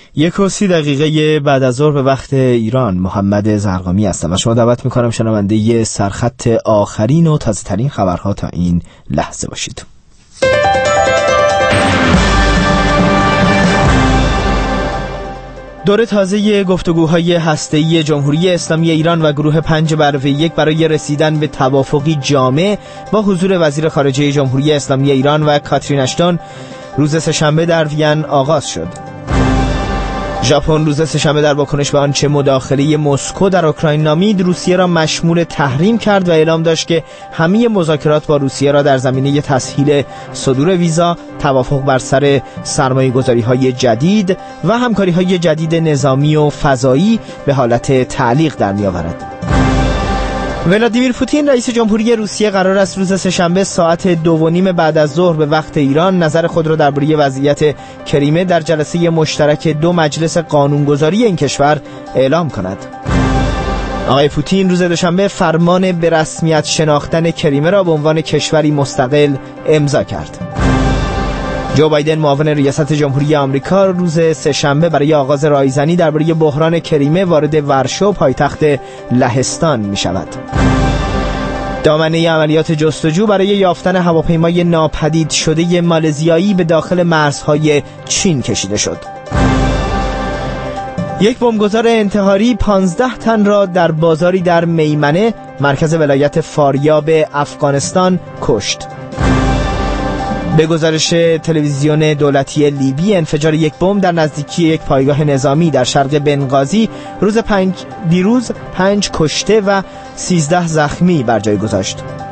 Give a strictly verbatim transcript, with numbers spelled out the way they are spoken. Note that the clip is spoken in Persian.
یک و سی دقیقه بعد از ظهر به وقت ایران، محمد زرقامی هستم و شما دعوت میکنم شنونده ی سرخط آخرین و تازه ترین خبرها تا این لحظه باشید. دور تازه گفتگوهای هسته‌ای جمهوری اسلامی ایران و گروه پنج بر یک برای رسیدن به توافقی جامع با حضور وزیر خارجه جمهوری اسلامی ایران و کاترین اشتون روز سه‌شنبه در وین آغاز شد. ژاپن روز سه‌شنبه در واکنش به آنچه مداخله مسکو در اوکراین نامید، روسیه را مشمول تحریم کرد و اعلام داشت که همه مذاکرات با روسیه را در زمینه تسهیل صدور ویزا، توافق بر سر سرمایه‌گذاری‌های جدید و همکاری‌های جدید نظامی و فضایی به حالت تعلیق در می‌آورد. ولادیمیر پوتین رئیس جمهوری روسیه قرار است روز سه‌شنبه ساعت دو و نیم بعد از ظهر به وقت ایران نظر خود را درباره وضعیت کریمه در جلسه مشترک دو مجلس قانونگذاری این کشور اعلام کند. آقای پوتین روز دوشنبه فرمان به رسمیت شناختن کریمه را به عنوان کشوری مستقل امضا کرد. جو بایدن معاون ریاست جمهوری آمریکا روز سه‌شنبه برای آغاز رایزنی درباره بحران کریمه وارد ورشو پایتخت لهستان می شود. دامنه عملیات جستجو برای یافتن هواپیمای ناپدید شده مالزیایی به داخل مرزهای چین کشیده شد. یک بمبگذار انتحاری پانزده تن را در بازاری در میمنه، مرکز ولایت فاریاب افغانستان کشت. به گزارش تلویزیون دولتی لیبی، انفجار یک بمب در نزدیکی یک پایگاه نظامی در شرق بنغازی روز پنج دیروز پنج کشته و سیزده زخمی بر جای گذاشت.